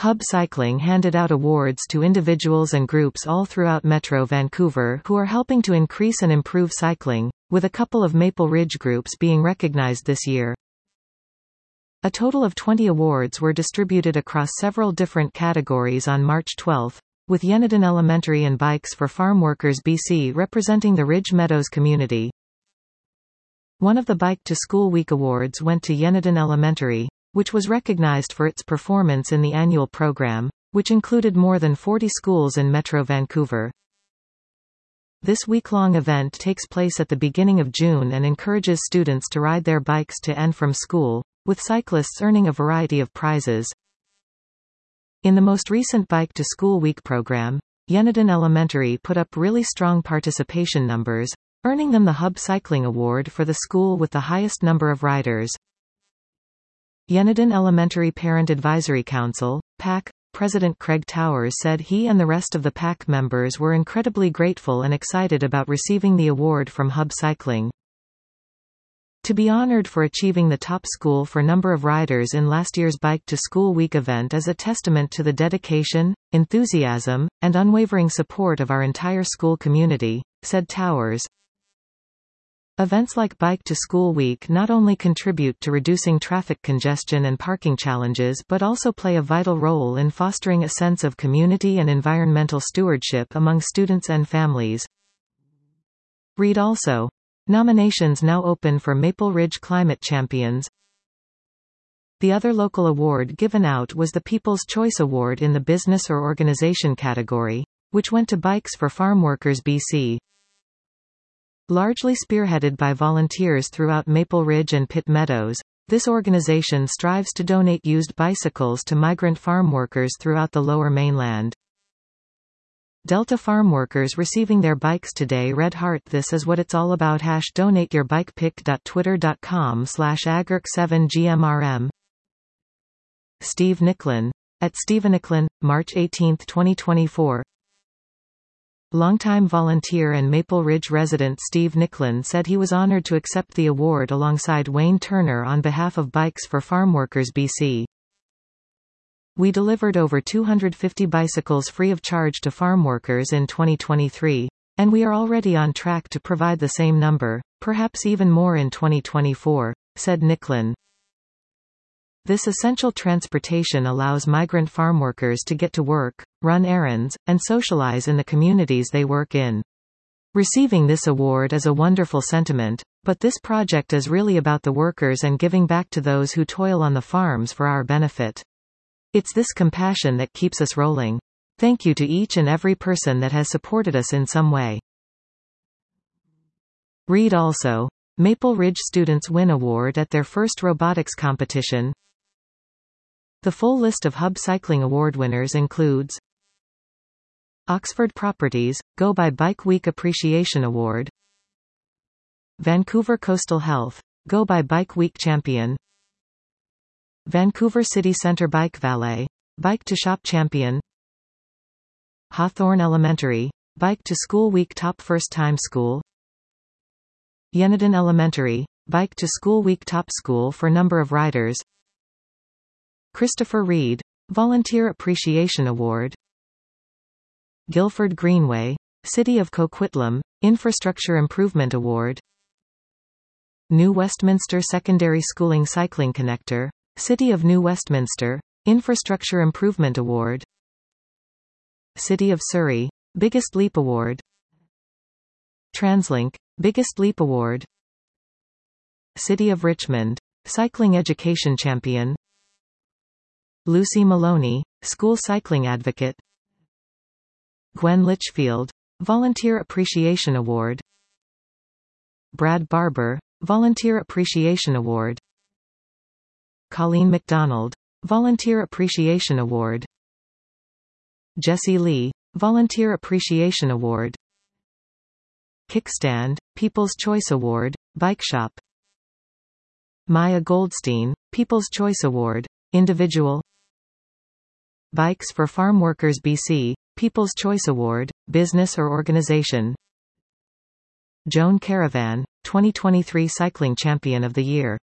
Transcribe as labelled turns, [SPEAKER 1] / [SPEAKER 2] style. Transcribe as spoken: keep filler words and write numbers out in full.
[SPEAKER 1] Hub Cycling handed out awards to individuals and groups all throughout Metro Vancouver who are helping to increase and improve cycling, with a couple of Maple Ridge groups being recognized this year. A total of twenty awards were distributed across several different categories on March twelfth, with Yenadon Elementary and Bikes for Farm Workers B C representing the Ridge Meadows community. One of the Bike to School Week awards went to Yenadon Elementary, which was recognized for its performance in the annual program, which included more than forty schools in Metro Vancouver. This week-long event takes place at the beginning of June and encourages students to ride their bikes to and from school, with cyclists earning a variety of prizes. In the most recent Bike to School Week program, Yenadon Elementary put up really strong participation numbers, earning them the Hub Cycling Award for the school with the highest number of riders. Yenadon Elementary Parent Advisory Council, P A C, President Craig Towers said he and the rest of the P A C members were incredibly grateful and excited about receiving the award from Hub Cycling. To be honored for achieving the top school for number of riders in last year's Bike to School Week event is a testament to the dedication, enthusiasm, and unwavering support of our entire school community, said Towers. Events like Bike to School Week not only contribute to reducing traffic congestion and parking challenges but also play a vital role in fostering a sense of community and environmental stewardship among students and families. Read also. Nominations now open for Maple Ridge Climate Champions. The other local award given out was the People's Choice Award in the Business or Organization category, which went to Bikes for Farm Workers B C. Largely spearheaded by volunteers throughout Maple Ridge and Pitt Meadows, this organization strives to donate used bicycles to migrant farm workers throughout the Lower Mainland. Delta farm workers receiving their bikes today read heart This is what it's all about hash donate your bike pick dot twitter dot com slash agric seven G M R M. Steve Nicklin. At Stevenicklin, March eighteenth twenty twenty-four. Longtime volunteer and Maple Ridge resident Steve Nicklin said he was honored to accept the award alongside Wayne Turner on behalf of Bikes for Farm Workers B C. We delivered over two hundred fifty bicycles free of charge to farm workers in twenty twenty-three, and we are already on track to provide the same number, perhaps even more in twenty twenty-four, said Nicklin. This essential transportation allows migrant farm workers to get to work, run errands, and socialize in the communities they work in. Receiving this award is a wonderful sentiment, but this project is really about the workers and giving back to those who toil on the farms for our benefit. It's this compassion that keeps us rolling. Thank you to each and every person that has supported us in some way. Read also. Maple Ridge students win award at their first robotics competition. The full list of Hub Cycling Award winners includes Oxford Properties, Go by Bike Week Appreciation Award, Vancouver Coastal Health, Go by Bike Week Champion, Vancouver City Centre Bike Valet, Bike to Shop Champion, Hawthorne Elementary, Bike to School Week Top First Time School, Yenadon Elementary, Bike to School Week Top School for Number of Riders, Christopher Reed, Volunteer Appreciation Award, Guilford Greenway, City of Coquitlam, Infrastructure Improvement Award, New Westminster Secondary Schooling Cycling Connector, City of New Westminster, Infrastructure Improvement Award, City of Surrey, Biggest Leap Award, TransLink, Biggest Leap Award, City of Richmond, Cycling Education Champion, Lucy Maloney, School Cycling Advocate, Gwen Litchfield, Volunteer Appreciation Award, Brad Barber, Volunteer Appreciation Award, Colleen McDonald, Volunteer Appreciation Award, Jessie Lee, Volunteer Appreciation Award, Kickstand, People's Choice Award, Bike Shop, Maya Goldstein, People's Choice Award, Individual, Bikes for Farm Workers B C, People's Choice Award, Business or Organization, Joan Caravan, twenty twenty-three Cycling Champion of the Year.